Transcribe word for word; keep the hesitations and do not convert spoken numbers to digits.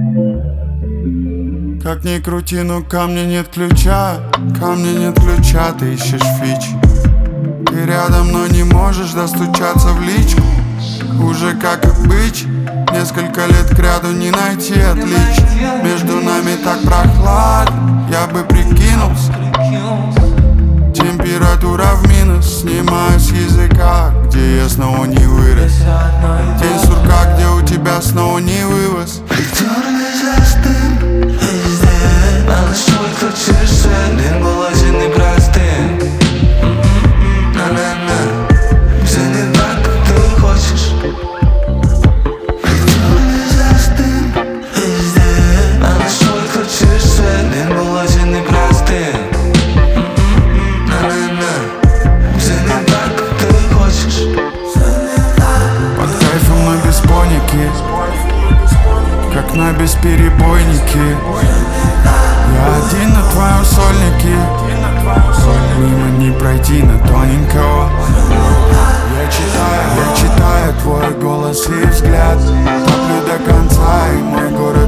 Как ни крути, но ко мне нет ключа. Ко мне нет ключа, ты ищешь фич. Ты рядом, но не можешь достучаться в личку. Уже как и бычь, несколько лет кряду не найти отлич. Между нами так прохладно, я бы прикинулся. Температура в минус, снимаю с языка, где я снова не вырос. День сурка, где у тебя снова не вывоз. Alışmak kaçırsan en bolacını bıraktım. Na na na, seni baktı хочешь. Alışmak kaçırsan en bolacını bıraktım. На на на, seni baktı хочешь. Под кайфом на беспоники, как на бесперебойнике. Я один на твоем сольнике, мимо не пройти на тоненького. Я читаю, я читаю твой голос и взгляд, топлю до конца, и мой город